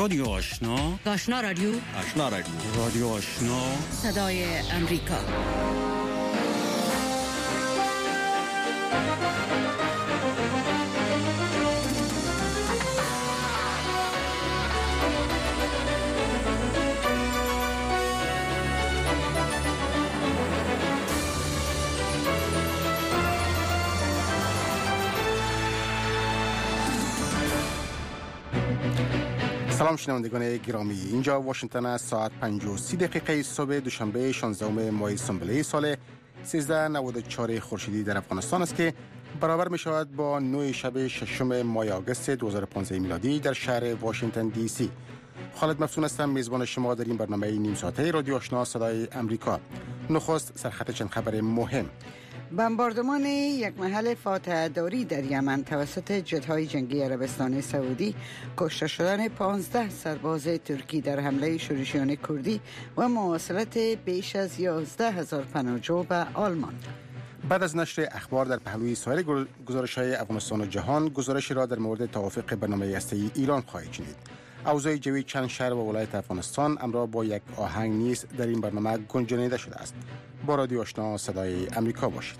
رادیو آشنا، آشنا رادیو، آشنا رادیو، رادیو آشنا، صدای امریکا. سلام شنوندگان گرامی، اینجا واشنگتن است. ساعت 5:30 صبح دوشنبه 16 ماه سنبله سال 1394 خورشیدی در افغانستان است که برابر می شود با 9 شب 6 ماه آگوست 2015 میلادی در شهر واشنگتن دی سی. خالد مفصون هستم، میزبان شما در این برنامه نیم ساعته رادیو آشنا صدای امریکا. نخست سرخط چند خبر مهم. بمباردمان یک محل فاتحه داری در یمن توسط جت‌های جنگی عربستان سعودی، کشته شدن 15 سرباز ترکی در حمله شورشیان کردی و مواصلت بیش از 11,000 پناهجو به آلمان. بعد از نشر اخبار در پهلوی سایر گزارش‌های افغانستان و جهان، گزارشی را در مورد توافق برنامه هسته‌ای ایران خواهید شنید. اوضاع جوی چند شهر و ولایت افغانستان همراه با یک آهنگ نیز در این برنامه گنجانیده شده است. با رادیو آشنا صدای امریکا باشید.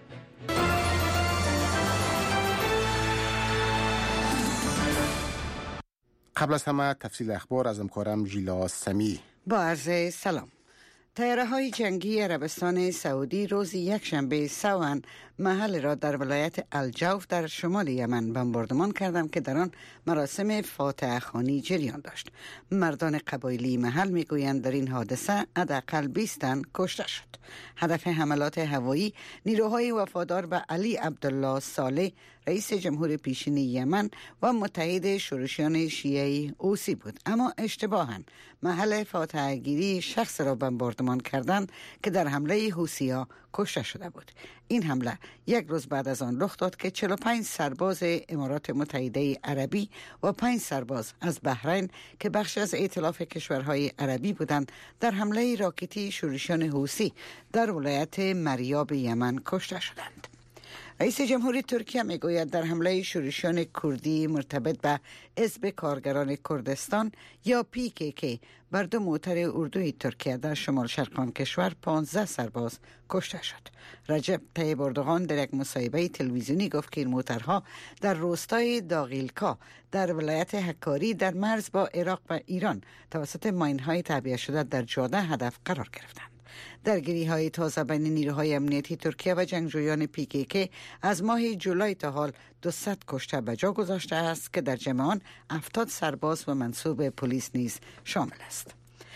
قبل از همه تفصیل اخبار از همکارم ژیلا سمی. با عرض سلام. طیاره‌های جنگی عربستان سعودی روز یکشنبه سوان محل را در ولایت الجوف در شمال یمن بمباردمان کردند که در آن مراسم فاتحه خوانی جریان داشت. مردان قبایلی محل میگویند در این حادثه حداقل 20 تن کشته شد. هدف حملات هوایی نیروهای وفادار به علی عبدالله صالح، رئیس جمهور پیشین یمن و متحد شورشیان شیعی حوثی بود، اما اشتباهاً محل فاتحه گیری شخص را بمباردمان کردند که در حمله حوثی‌ها کشته شده بود. این حمله یک روز بعد از آن رخ داد که 45 سرباز امارات متحده عربی و 5 سرباز از بحرین که بخش از ائتلاف کشورهای عربی بودند در حمله راکتی شورشیان حوثی در ولایت مریاب یمن کشته شدند. رئیس جمهوری ترکیه میگوید در حمله شورشیان کردی مرتبط به حزب کارگران کردستان یا PKK بر 2 موتر اردوی ترکیه در شمال شرق کشور 15 سرباز کشته شد. رجب طیب اردوغان در یک مصاحبه تلویزیونی گفت که این موترها در روستای داغیلکا در ولایت حکاری در مرز با عراق و ایران توسط ماین‌های تعبیه شده در جاده هدف قرار گرفتند. درگیری‌های تازه بین نیروهای امنیتی ترکیه و جنگجویان PKK از ماه جولای تا حال 200 کشته به جا گذاشته است که در جمع آن 70 سرباز و منصوب پلیس نیز شامل است.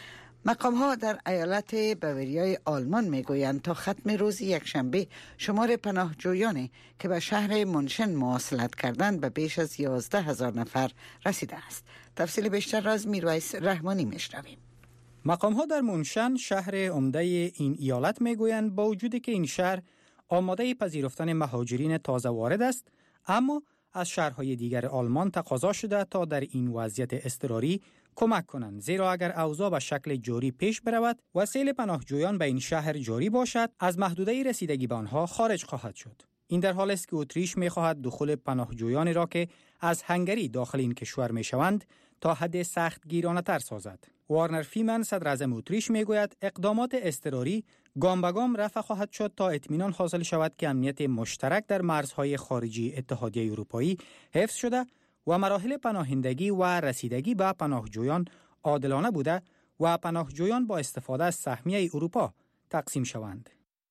مقام‌ها در ایالت باوریای آلمان میگویند تا ختم روز یکشنبه شمار پناهجویانی که به شهر منشن مواصلت کردند به بیش از 11,000 نفر رسیده است. تفصیل بیشتر را از میرویس رحمانی میشنویم. مقام‌ها در منشن شهر عمده این ایالت میگویند با وجودی که این شهر آماده پذیرفتن مهاجرین تازه وارد است، اما از شهرهای دیگر آلمان تقاضا شده تا در این وضعیت اضطراری کمک کنند، زیرا اگر اوضاع به شکل جاری پیش برود و سیل پناهجویان به این شهر جاری باشد، از محدوده رسیدگی به آنها خارج خواهد شد. این در حالی است که اتریش می‌خواهد دخول پناهجویانی را که از هنگری داخل این کشور می‌شوند تا حد سخت گیرانه‌تر سازد. وارنر فیمن صدر اعظم اتریش میگوید اقدامات اضطراری گام به گام رفع خواهد شد تا اطمینان حاصل شود که امنیت مشترک در مرزهای خارجی اتحادیه اروپایی حفظ شده و مراحل پناهندگی و رسیدگی به پناهجویان عادلانه بوده و پناهجویان با استفاده از سهمیه اروپا تقسیم شوند.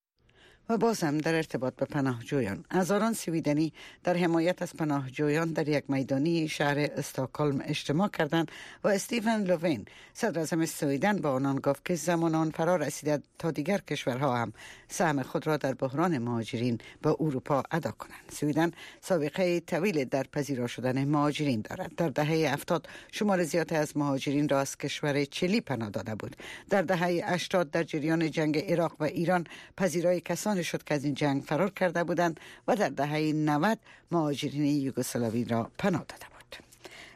و باز هم در ارتباط به پناهجویان، هزاران سویدنی در حمایت از پناهجویان در یک میدانی شهر استکهلم اجتماع کردند و استیون لوفین صدر اعظم سویدن با آنان گفت که زمان آن فرا رسیده تا دیگر کشورها هم سهم خود را در بحران مهاجرین به اروپا ادا کنند. سویدن سابقه طویل در پذیرا شدن مهاجرین دارد. در دهه 70 شمار زیادی از مهاجرین را از کشور چلی پناه داده بود. در دهه 80 در جریان جنگ عراق و ایران پذیرای کسانی شد که از این جنگ فرار کرده بودند و در دهه 90 مهاجرین یوگسلاوی را پناه داده بود.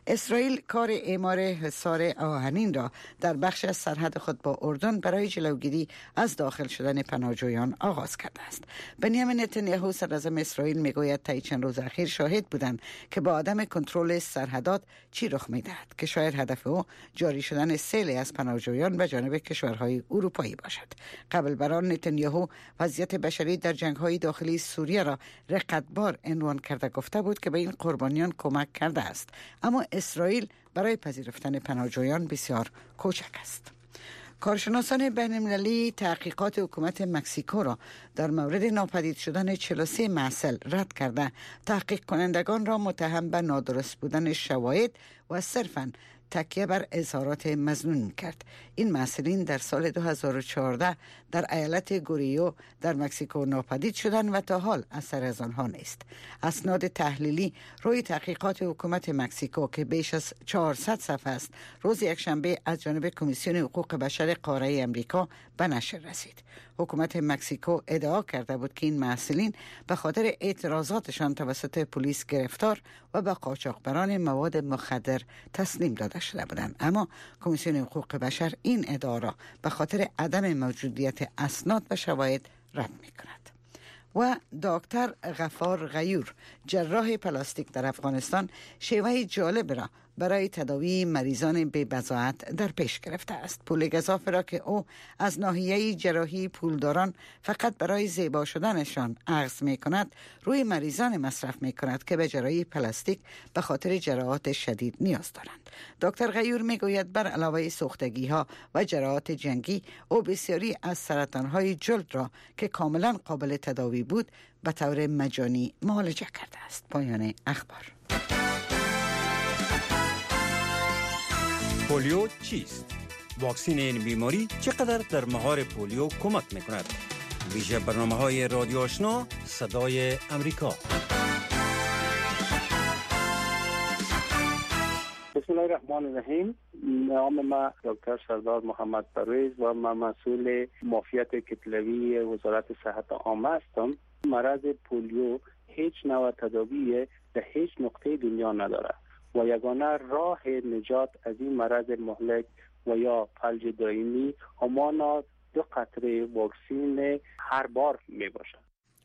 اسرائیل کار اعمار حصار آهنین را در بخش از سرحد خود با اردن برای جلوگیری از داخل شدن پناهجویان آغاز کرده است. بنیامین نتانیاهو صدراعظم اسرائیل میگوید طی چند روز اخیر شاهد بودند که با عدم کنترل سرحدات چی رخ می‌دهد که شاید هدف او جاری شدن سیلی از پناهجویان به جانب کشورهای اروپایی باشد. قبل بر آن نتانیاهو وضعیت بشری در جنگ‌های داخلی سوریه را رقتبار عنوان کرده گفته بود که به این قربانیان کمک کرده است، اما اسرائیل برای پذیرفتن پناهجویان بسیار کوچک است. کارشناسان بین‌المللی تحقیقات حکومت مکزیکو را در مورد ناپدید شدن 43 محصل رد کرده تحقیق کنندگان را متهم به نادرست بودن شواهد و صرفاً تکیه بر اظهارات مظنون کرد. این محصلین در سال 2014 در ایالت گوریو در مکزیکو ناپدید شدند و تا حال اثر از آنها نیست. اسناد تحلیلی روی تحقیقات حکومت مکزیکو که بیش از 400 صفحه است، روز یکشنبه از جانب کمیسیون حقوق بشر قاره امریکا به نشر رسید. حکومت مکزیکو ادعا کرده بود که این محصلین به خاطر اعتراضاتشان توسط پلیس گرفتار و به قاچاقبران مواد مخدر تسلیم داده شده بودند، اما کمیسیون حقوق بشر این ادعا را به خاطر عدم موجودیت اسناد و شواهد رد می‌کند. و دکتر غفار غیور، جراح پلاستیک در افغانستان، شیوه جالب را برای تداوی مریضان بی بضاعت در پیش گرفته است. پول گزاف را که او از ناحیه جراحی پولداران فقط برای زیبا شدنشان اخذ می کند، روی مریضان مصرف می کند که به جراحی پلاستیک به خاطر جراحات شدید نیاز دارند. دکتر غیور می گوید بر علاوه سوختگی ها و جراحات جنگی، او بسیاری از سرطان های جلد را که کاملا قابل تداوی بود به طور مجانی معالجه کرده است. پایان اخبار. پولیو چیست؟ واکسین این بیماری چقدر در مهار پولیو کمک میکند؟ ویژه برنامه‌های رادیو آشنا صدای امریکا. بسم الله الرحمن الرحیم. نام ما دکتر سردار محمد پرویز و من مسئول معافیت کتلوی وزارت صحت عامه هستم. مرض پولیو هیچ نوع تداوی در هیچ نقطه دنیا نداره و یگانه راه نجات از این مرض مهلک و یا فلج دائمی همان 2 قطره واکسین هر بار می باشد.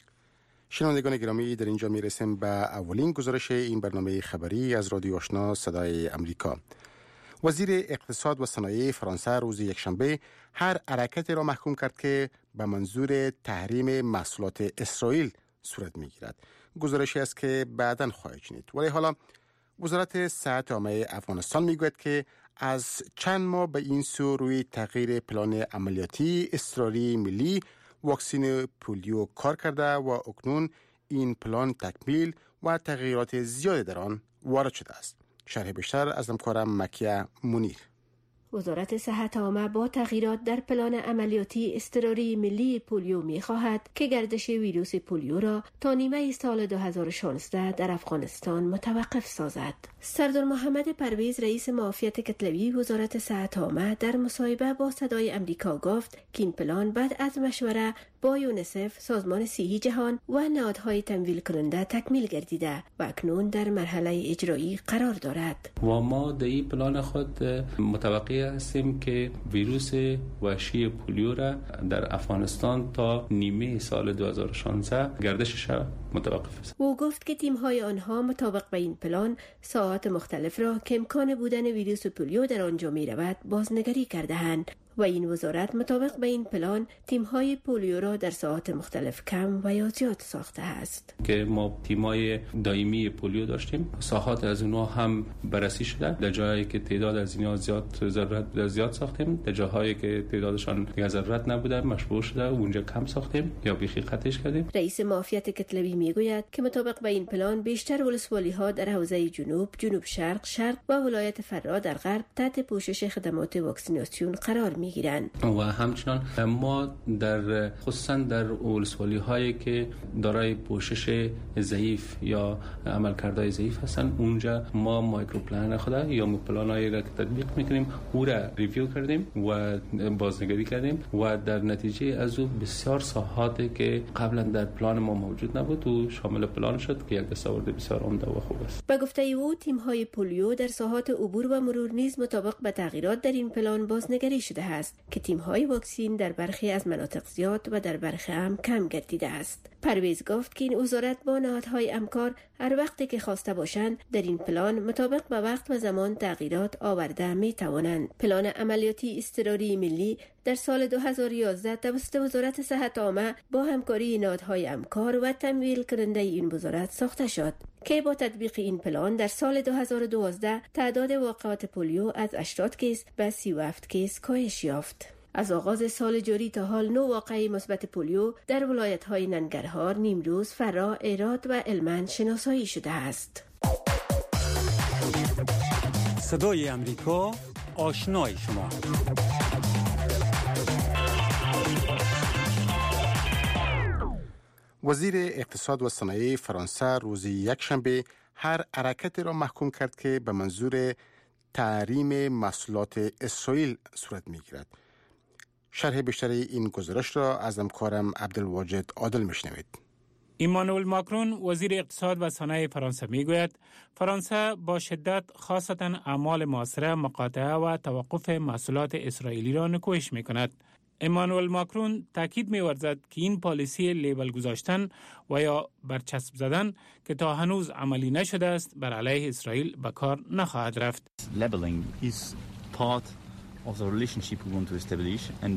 شنوندگان گرامی، در اینجا می رسیم به اولین گزارش این برنامه خبری از رادیو آشنا صدای امریکا. وزیر اقتصاد و صنایع فرانسه روز یکشنبه هر حرکتی را محکوم کرد که به منظور تحریم محصولات اسرائیل صورت می گیرد. گزارشی است که بعداً خواهید شنید. ولی حالا وزارت صحت عامه افغانستان میگوید که از چند ماه به این سو روی تغییر پلان عملیاتی اضطراری ملی واکسن پولیو کار کرده و اکنون این پلان تکمیل و تغییرات زیادی در آن وارد شده است. شرح بیشتر از همکارم مکیه منیر. وزارت صحت عامه با تغییرات در پلان عملیاتی اضطراری ملی پولیو می‌خواهد که گردش ویروس پولیو را تا نیمه سال 2016 در افغانستان متوقف سازد. سردار محمد پرویز، رئیس معافیت کتلوی وزارت صحت عامه، در مصاحبه با صدای امریکا گفت که این پلان بعد از مشوره با یونیسف، سازمان صحی جهان و نهادهای تمویل کننده تکمیل گردیده و اکنون در مرحله اجرایی قرار دارد. و ما در این پلان خود متوقع هستیم که ویروس وحشی پولیو را در افغانستان تا نیمه سال 2016 گردشش را متوقف است. او گفت که تیم‌های آنها مطابق به این پلان ساعات مختلف را که امکان بودن ویروس پولیو در آنجا می‌رود بازنگری کرده‌اند و این وزارت مطابق به این پلان تیم‌های پولیو را در ساعات مختلف کم و یا زیاد ساخته است. که ما تیم‌های دائمی پولیو داشتیم، ساعات از اونها هم بررسی شده. در جایی که تعداد از اینها زیاد ساختیم، در جاهایی که تعدادشان ضرورت نبوده مشروع شده اونجا کم ساختیم یا بیخی قطعش کردیم. رئیس معافیت کتلوی میگوید که مطابق به این پلان بیشتر ولسوالی‌ها در حوزه جنوب شرق و ولایت فرا در غرب تحت پوشش خدمات واکسیناسیون قرار میگیرند. و همچنان ما در خصوصا در ولسوالی‌هایی که دارای پوشش ضعیف یا عملکردهای ضعیف هستن، اونجا ما مایکروپلان خود یا پلانایی را که تطبیق میکنیم او را ریویو کردیم و بازنگری کردیم و در نتیجه از او بسیار ساحاتی که قبلا در پلان ما موجود نبود تو شامل پلان شد که یک دستاورد بسیار عمده و خوب است. به گفته او تیم‌های پولیو در ساحات عبور و مرور نیز مطابق به تغییرات در این پلان بازنگری شده است که تیم‌های واکسین در برخی از مناطق زیاد و در برخی هم کم گردیده است. پرویز گفت که این وزارت با نهادهای همکار هر وقتی که خواسته باشند در این پلان مطابق به وقت و زمان تغییرات آورده می توانند. پلان عملیاتی اضطراری ملی در سال 2011 توسط وزارت صحت عامه با همکاری نهادهای همکار و تمویل کننده این وزارت ساخته شد که با تطبیق این پلان در سال 2012 تعداد واقعات پولیو از 80 کیس به 37 کیس کاهش یافت. از آغاز سال جاری تا حال 9 واقعه مثبت پولیو در ولایت‌های ننگرهار، نیمروز، فرا، هرات و هلمند شناسایی شده است. صدای امریکا، آشنای شما. وزیر اقتصاد و صنایع فرانسه روز یکشنبه هر حرکتی را محکوم کرد که به منظور تحریم محصولات اسرائیل صورت می‌گیرد. شرح بیشتر این گزارش را از همکارم عبدالواجد عادل میشنوید. ایمانوئل ماکرون وزیر اقتصاد و صنایع فرانسه میگوید فرانسه با شدت خاصتا اعمال معاصره مقاطعه و توقف محصولات اسرائیلی را نکوهش میکند. ایمانوئل ماکرون تاکید می‌ورزد که این پالیسی لیبل گذاشتن و یا برچسب زدن که تا هنوز عملی نشده است بر علیه اسرائیل به کار نخواهد رفت. Labeling is part of the relationship we want to establish and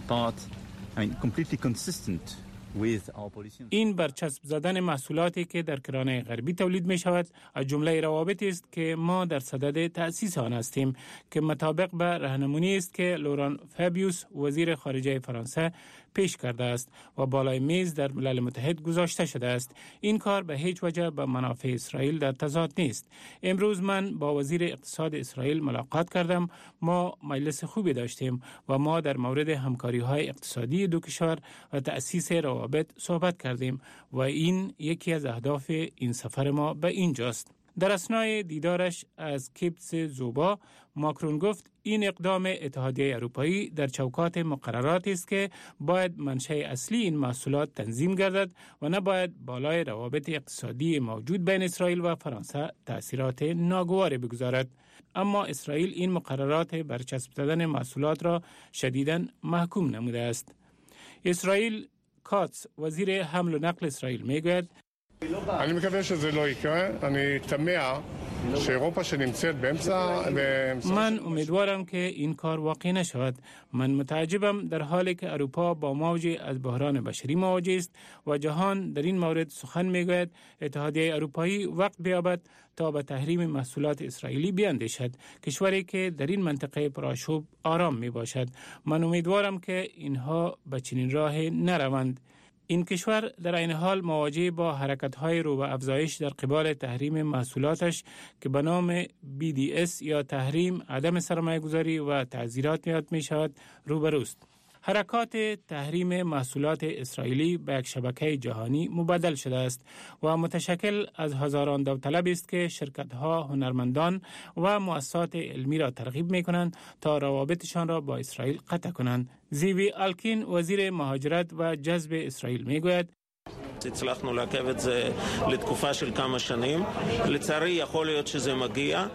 completely consistent with our policy. این برچسب زدن محصولاتی که در کرانه غربی تولید می شود از جمله روابطی است که ما در صدد تأسیس آن هستیم که مطابق به راهنمایی است که لوران فابیوس وزیر خارجه فرانسه پیش کرده است و بالای میز در ملل متحد گذاشته شده است. این کار به هیچ وجه با منافع اسرائیل در تضاد نیست. امروز من با وزیر اقتصاد اسرائیل ملاقات کردم. ما مجلس خوبی داشتیم و ما در مورد همکاری‌های اقتصادی دو کشور و تأسیس روابط صحبت کردیم و این یکی از اهداف این سفر ما به اینجاست. در اثنای دیدارش از کیبس زوبا ماکرون گفت این اقدام اتحادیه اروپایی در چوکات مقررات است که باید منشأ اصلی این محصولات تنظیم گردد و نباید بالای روابط اقتصادی موجود بین اسرائیل و فرانسه تأثیرات ناگواری بگذارد. اما اسرائیل این مقررات برچسب زدن محصولات را شدیداً محکوم نموده است. اسرائیل کاتس وزیر حمل و نقل اسرائیل میگوید אני מקווה שזה לא יקרה. אני תמה שאירופה שנמצאת באמצע من امیدوارم که این کار واقع نشود. من متعجبم در حالی که اروپا با موجی از بحران بشری مواجه است و جهان در این مورد سخن میگوید اتحادیه اروپایی وقت بیابد تا به تحریم محصولات اسرائیلی بیاندیشد، کشوری که در این منطقه پرآشوب آرام می باشد. من امیدوارم که اینها به چنین راه نروند. این کشور در این حال مواجه با حرکت‌های رو به افزایش در قبال تحریم محصولاتش که به نام BDS یا تحریم عدم سرمایه‌گذاری و تعزیرات یاد می‌شود روبروست. حرکات تحریم محصولات اسرائیلی به یک شبکه جهانی مبادل شده است و متشکل از هزاران داوطلب است که شرکت‌ها، هنرمندان و مؤسسات علمی را ترغیب می‌کنند تا روابطشان را با اسرائیل قطع کنند. زیوی الکین وزیر مهاجرت و جذب اسرائیل میگوید הצלחנו לעכב את זה לתקופה של כמה שנים. לצערי יכול להיות שזה מגיע.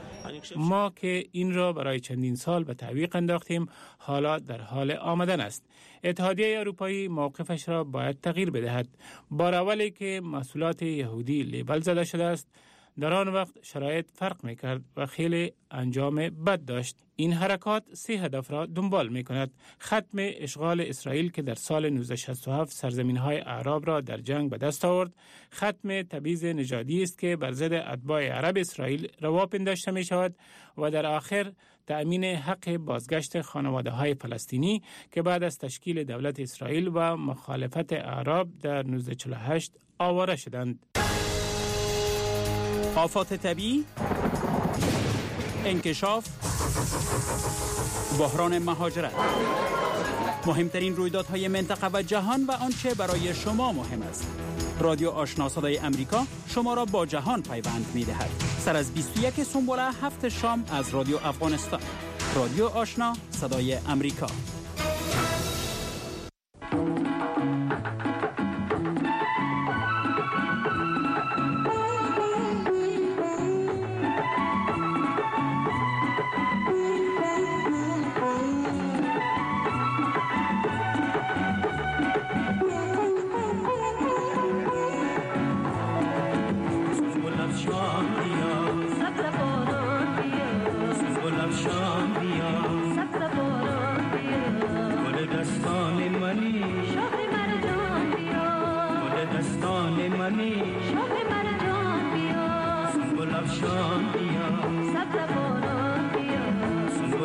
ما که این را برای چندین سال به تعویق انداختیم حالا در حال آمدن است. اتحادیه اروپایی موقفش را باید تغییر بدهد. بار اولی که محصولات یهودی لیبل زده شده است در آن وقت شرایط فرق میکرد و خیلی انجام بد داشت. این حرکات 3 هدف را دنبال میکند: ختم اشغال اسرائیل که در سال 1967 سرزمین‌های اعراب را در جنگ به دست آورد، ختم تبعیض نژادی است که بر ضد اتباع عرب اسرائیل روا پنداشته می شود و در آخر تأمین حق بازگشت خانواده‌های فلسطینی که بعد از تشکیل دولت اسرائیل و مخالفت اعراب در 1948 آواره شدند. آفات طبیعی، انکشاف، بحران مهاجرت، مهمترین رویدادهای منطقه و جهان و آنچه برای شما مهم است. رادیو آشنا صدای امریکا شما را با جهان پیوند می‌دهد. سر از 21 سنبله 7 شام از رادیو افغانستان. رادیو آشنا صدای امریکا.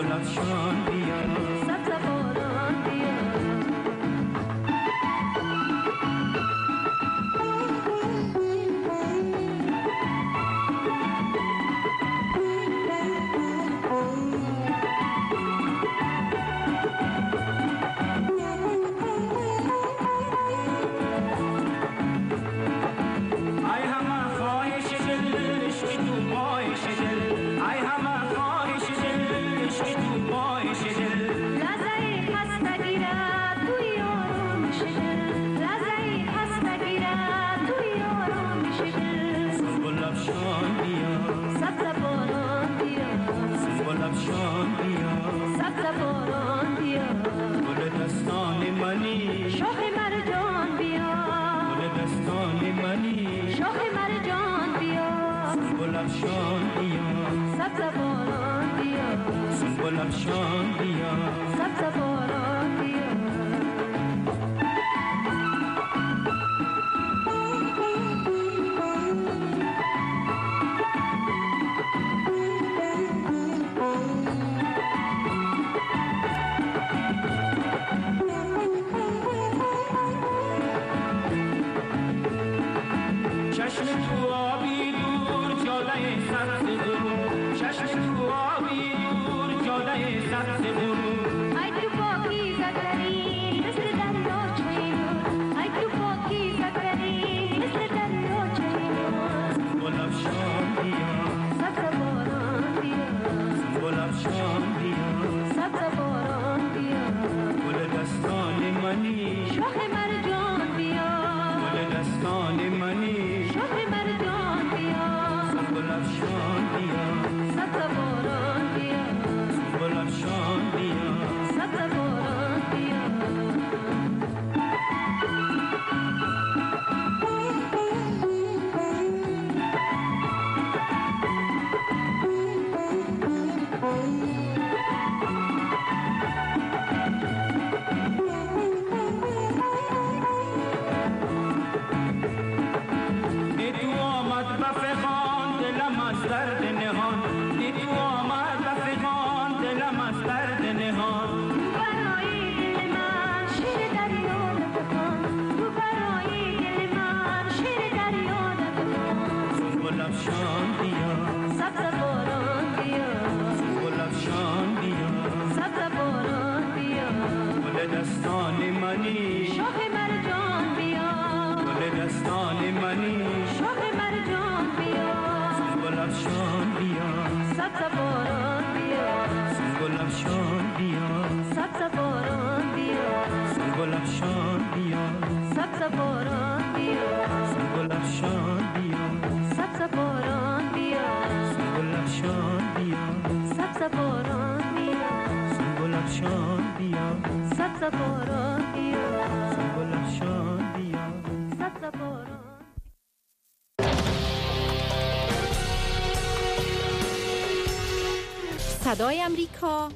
صدای امریکا،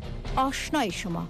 آشنای شما.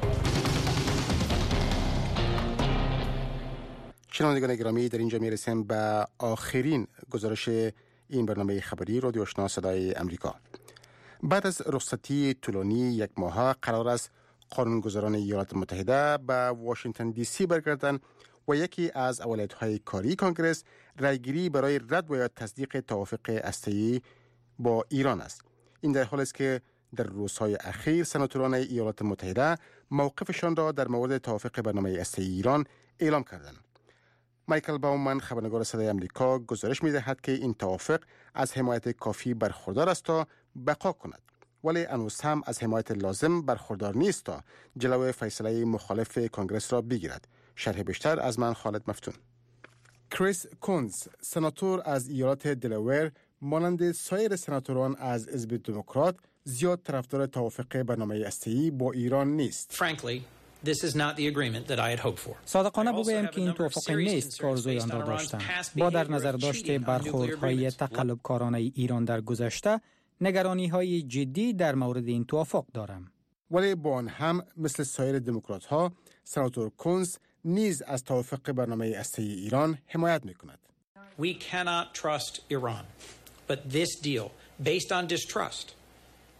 شنوندگان گرامی، در اینجا میرسیم به آخرین گزارش این برنامه خبری رادیو آشنا صدای امریکا. بعد از رخصتی طولانی یک ماه قرار است قانونگذاران ایالات متحده به واشنگتن دی سی برگردند و یکی از اولویت‌های کاری کنگرس رأیگیری برای رد و یا تصدیق توافق هسته‌ای با ایران است. این در حالی است که در روزهای اخیر سناتوران ایالات متحده موقفشان را در مورد توافق برنامه هسته‌ای ایران اعلام کردند. مایکل باومن، خبرنگار صدای امریکا، گزارش می‌دهد که این توافق از حمایت کافی برخوردار است تا بقا کند، ولی هنوز هم از حمایت لازم برخوردار نیست تا جلوی فیصله مخالف کنگرس را بگیرد. شرح بیشتر از من خالد مفتون. کریس کونز، سناتور از ایالات دلاویر، مانند سایر سناتوران از حزب دموکرات زیاد طرفدار توافق برنامه هسته‌ای با ایران نیست. صادقانه بگویم که این توافق نیست که آرزوی آن را داشتم. با در نظر داشته برخوردهای تقلبکارانه ایران در گذشته، نگرانی‌های جدی در مورد این توافق دارم. ولی با آن هم مثل سایر دموکرات‌ها، سناتور کونز نیز از توافق برنامه هسته‌ای ایران حمایت می‌کند. We cannot trust Iran, but this deal based on distrust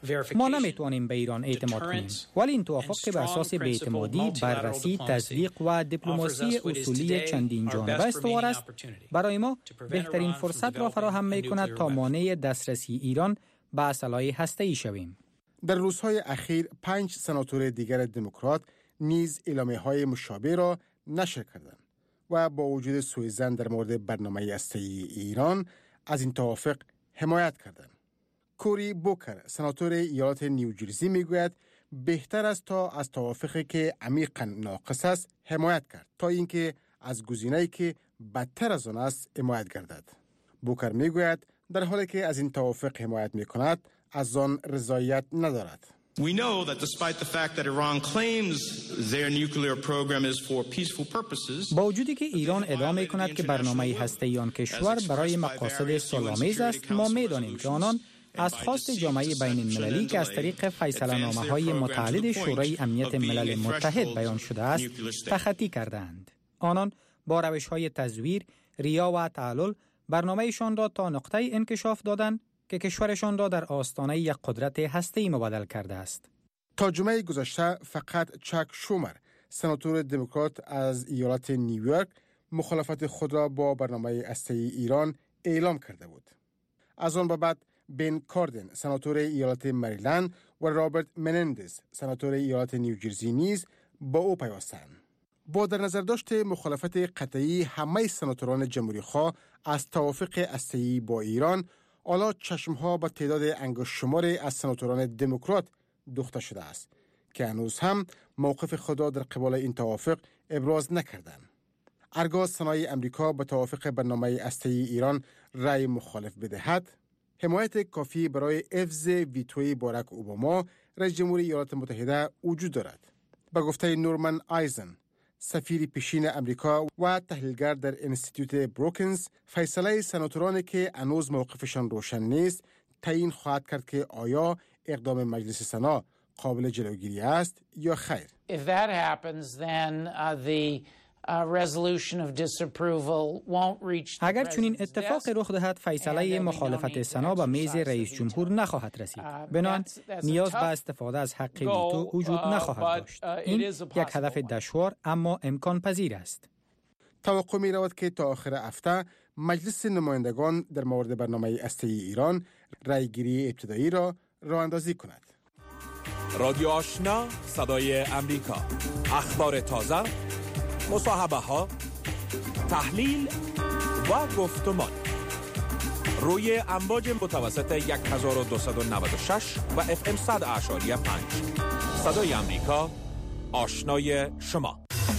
ما نمیتوانیم به ایران اعتماد کنیم، ولی این توافق که بر اساس بی‌اعتمادی، بررسی، تصدیق و دیپلماسی اصولی چندین جانبه استوار است، برای ما بهترین فرصت را فراهم می‌کند تا مانع دسترسی ایران به اسلحه هسته‌ای شویم. در روزهای اخیر 5 سناتور دیگر دموکرات نیز اعلامیه‌های مشابه را نشر کردند و با وجود سوءظن در مورد برنامه هسته‌ای ایران از این توافق حمایت کردند. کوری بوکر، سناتور ایالت نیوجرسی میگوید بهتر است تا از توافقی که عمیقاً ناقص است حمایت کرد تا اینکه از گزینه‌ای که بدتر از آن است حمایت گردد. بوکر میگوید در حالی که از این توافق حمایت میکند از آن رضایت ندارد. We know that despite the fact that Iran claims their nuclear program is for peaceful purposes. با وجودی که ایران ادعا می‌کند که برنامه هسته‌ای آن کشور برای مقاصد صلح‌آمیز است، ما می‌دانیم که آنان از خواست جامعه بین‌المللی که از طریق فیصله‌نامه‌های متعدد شورای امنیت ملل متحد بیان شده است، تخطی کردند. آنان با روش‌های تزویر، ریا و تعلل برنامه‌شان را تا نقطه انکشاف دادند که کشورشان را در آستانه یک قدرت هسته‌ای مبادل کرده است. تا جمعه گذشته فقط چک شومر، سناتور دموکرات از ایالت نیویورک، مخالفت خود را با برنامه هسته‌ای ایران اعلام کرده بود. از آن به بعد بن کاردن، سناتور ایالت مریلند و رابرت منندز، سناتور ایالت نیوجرسی نیز با او پیوستند. با در نظر داشت مخالفت قطعی همه سناتوران جمهوری‌خواه از توافق هسته‌ای با ایران، حالا چشمها به تعداد انگشت شمار از سناتوران دموکرات دوخته شده است که هنوز هم موقف خود را در قبال این توافق ابراز نکردند. هرگاه سنای امریکا به توافق برنامه هسته‌ای ایران رأی مخالف بدهد، حمایت کافی برای حفظ ویتوی باراک اوباما رئیس جمهور ایالات متحده وجود دارد. به گفته نورمن آیزن، سفیر پیشین امریکا و تحلیلگر در انستیتوت بروکنز، فیصله سناتورانی که هنوز موقفشان روشن نیست تعیین خواهد کرد که آیا اقدام مجلس سنا قابل جلوگیری است یا خیر. If that happens, then the resolution of disapproval won't reach. اگر چنین اتفاق رخ دهد، فیصله مخالفت سنا به میز رئیس جمهور نخواهد رسید. بنابراین نیاز به استفاده از حق ویتو وجود نخواهد داشت. این یک هدف دشوار اما امکان پذیر است. توقع می رود که تا آخر هفته مجلس نمایندگان در مورد برنامه هسته‌ای ایران رأیگیری ابتدایی را راه اندازی کند. رادیو آشنا، صدای امریکا، اخبار تازه، مصاحبه ها، تحلیل و گفتمان روی امواج متوسط 1296 و FM 100.5. صدای امریکا، آشنای شما.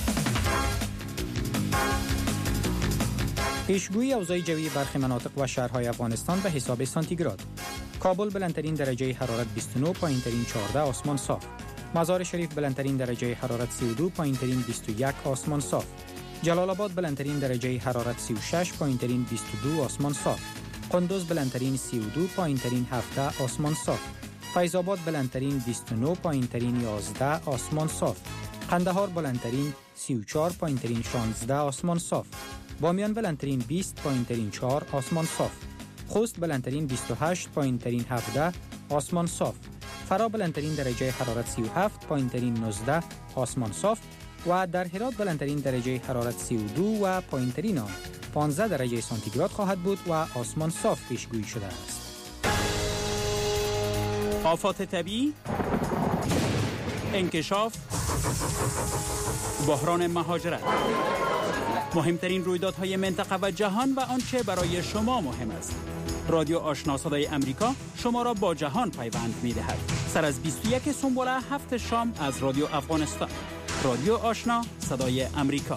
پیشگویی اوضاع جوی برخی مناطق و شهرهای افغانستان به حساب سانتیگراد. کابل بلندترین درجه حرارت 29، پایینترین 14، آسمان صاف. مزار شریف بلندترین درجه حرارت 32، پایینترین 21، آسمان صاف. جلال آباد بلندترین درجه حرارت 36، پایینترین 22، آسمان صاف. قندوز بلندترین 32، پایینترین 17، آسمان صاف. فیض آباد بلندترین 29، پایینترین 11، آسمان صاف. قندهار بلندترین 34، پایینترین 16، آسمان صاف. بامیان بلندترین 20، پایینترین 4، آسمان صاف. خوست بلندترین 28، پایینترین 17، آسمان صاف. فرا بلندترین درجه حرارت 37، پایینترین 19، آسمان صاف. و در هرات بلندترین درجه حرارت 32 و پایینترین آن 15 درجه سانتیگراد خواهد بود و آسمان صاف پیشگویی شده است. آفات طبیعی، انکشاف، بحران مهاجرت، مهمترین رویدادهای منطقه و جهان و آنچه برای شما مهم است. رادیو آشنا صدای امریکا شما را با جهان پیوند می‌دهد. سر از 21 سنبوله 7 شام از رادیو افغانستان. رادیو آشنا صدای امریکا.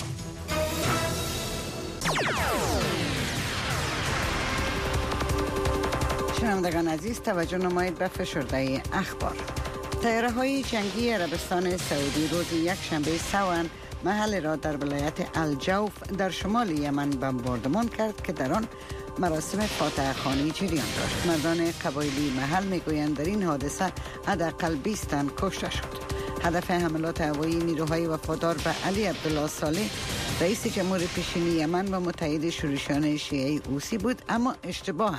شنوندگان عزیز، توجه نمایید به فشرده اخبار. طیاره‌های جنگی عربستان سعودی روز یکشنبه سوان محل را در ولایت الجوف در شمال یمن بمباردمان کرد که در آن مراسم فاتحه خوانی جریان داشت. مردان قبایلی محل میگویند در این حادثه حداقل 20 تن کشته شد. هدف حملات هوایی نیروهای وفادار به علی عبدالله صالح رئیس جمهور پیشین یمن و متحد شورشیان شیعه حوثی بود، اما اشتباهاً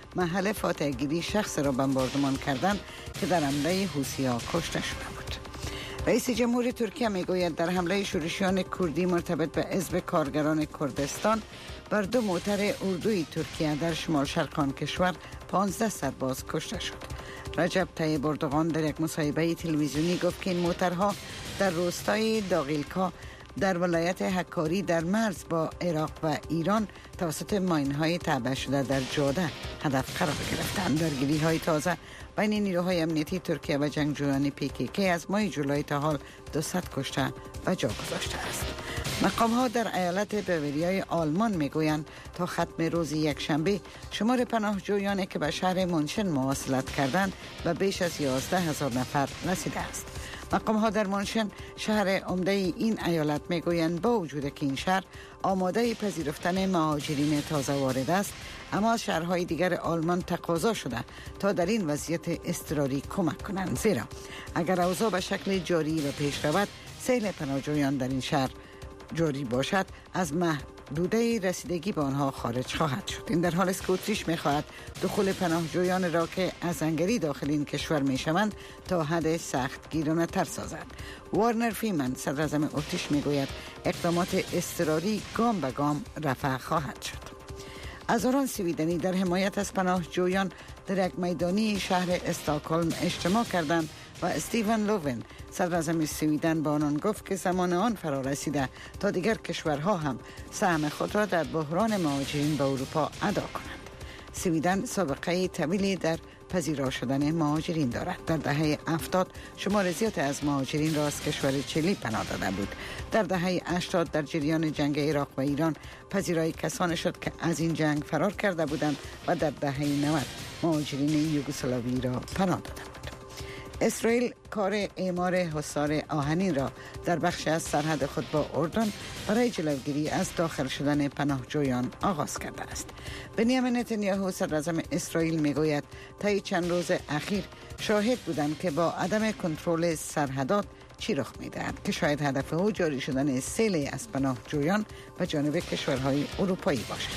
محل فاتحگیری شخص را بمباردمان کردند که در حمله حوثی‌ها کشته شده بود. رئیس جمهور ترکیه میگوید در حمله شورشیان کردی مرتبط به حزب کارگران کردستان بر 2 موتر اردوی ترکیه در شمال شرق آن کشور 15 سرباز کشته شد. رجب طیب اردوغان در یک مصاحبه تلویزیونی گفت که این موترها در روستای داغیلکا در ولایت حکاری در مرز با عراق و ایران توسط ماین‌های تعبیه شده در جاده هدف قرار گرفتند. درگیری‌های تازه بین نیروهای امنیتی ترکیه و جنگجویان PKK از ماه جولای تا حال 200 کشته و جا گذاشته است. مقام‌ها در ایالت باواریا آلمان میگویند تا ختم روز یکشنبه شمار پناهجویانی که به شهر مونشن مواصلت کردند به بیش از 11,000 نفر رسیده است. مقام‌ها در مونشن شهر عمده این ایالت میگویند با وجود که این شهر آماده پذیرفتن مهاجرین تازه وارد است، اما شهرهای دیگر آلمان تقاضا شده تا در این وضعیت اضطراری کمک کنند، زیرا اگر اوضاع به شکل جاری و پیش رود سیل پناهجویان در این شهر جاری باشد از محدوده رسیدگی به آنها خارج خواهد شد. این در حالی است که اتریش می‌خواهد دخول پناهجویان را که از هنگری داخل این کشور می‌شوند تا حد سختگیرانه تر سازد. وارنر فریمن صدراعظم اتریش میگوید اقدامات اضطراری گام به گام رفع خواهد شد. هزاران سویدنی در حمایت از پناهجویان در یک میدانی شهر استکهلم اجتماع کردند و استیون لوون صدراعظم سویدن با آنان گفت که زمان آن فرا رسیده تا دیگر کشورها هم سهم خود را در بحران مهاجرین به اروپا ادا کنند. سویدن سابقه طویلی در پذیرا شدن مهاجرین دارد. در دهه 70 شمار زیادی از مهاجرین را از کشور چلی پناه داده بود. در دهه 80 در جریان جنگ عراق و ایران پذیرایی کسانی شد که از این جنگ فرار کرده بودند و در دهه 90 مهاجرین یوگسلاوی را پناه داده بود. اسرائیل کار اعمار حصار آهنین را در بخش از سرحد خود با اردن برای جلوگیری از داخل شدن پناهجویان آغاز کرده است. بنیامین نتانیاهو صدراعظم اسرائیل میگوید طی چند روز اخیر شاهد بودند که با عدم کنترل سرحدات چی رخ می‌دهد که شاید هدف او جاری شدن سیلی از پناهجویان به جانب کشورهای اروپایی باشد.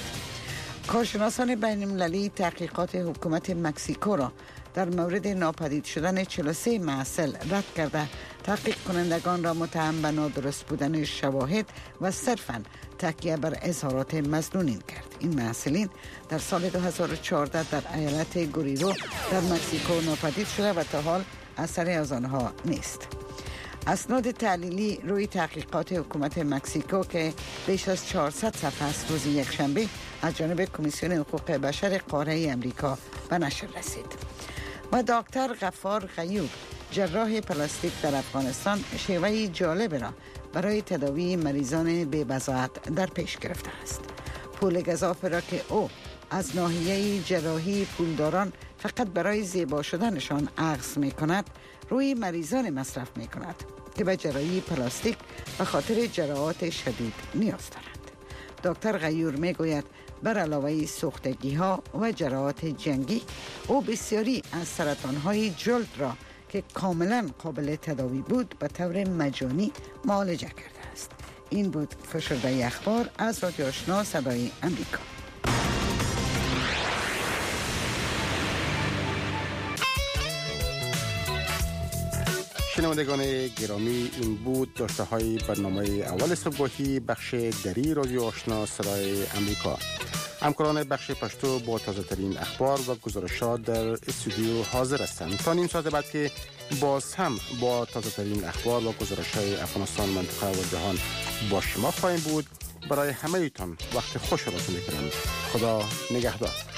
کارشناسان بین‌المللی تحقیقات حکومت مکزیکو را در مورد ناپدید شدن 43 محصل رد کرده تحقیق کنندگان را متهم به نادرست بودن شواهد و صرفاً تکیه بر اظهارات مظنونین کرد. این محصلین در سال 2014 در ایالت گوریرو در مکزیکو ناپدید شده و تا حال اثری از آنها نیست. اسناد تحلیلی روی تحقیقات حکومت مکزیکو که بیش از 400 صفحه است روز یکشنبه از جانب کمیسیون حقوق بشر قاره امریکا به نشر رسید. و دکتر غفار غیور جراح پلاستیک در افغانستان شیوهی جالب را برای تداوی مریضان بی‌بضاعت در پیش گرفته است. پول گزاف را که او از ناحیه جراحی پولداران فقط برای زیبا شدنشان اخذ می کند روی مریضان مصرف می کند که به جراحی پلاستیک به خاطر جراحات شدید نیاز دارند. دکتر غیور می گوید بر علاوه سوختگی ها و جراحات جنگی او بسیاری از سرطان های جلد را که کاملا قابل تداوی بود به طور مجانی معالجه کرده است. این بود فشرده اخبار از رادیو آشنا صدای امریکا. شنوندگان گرامی، این بود داشته های برنامه اول صبحگاهی بخش دری رادیو آشنا صدای امریکا. همکاران بخش پشتو با تازه ترین اخبار و گزارشات در استودیو حاضر هستند. تا نیم ساعت بعد که باز هم با تازه ترین اخبار و گزارش های افغانستان، منطقه و جهان با شما خواهیم بود. برای همه ایتان وقت خوش را آرزو می‌کنم. خدا نگهدار.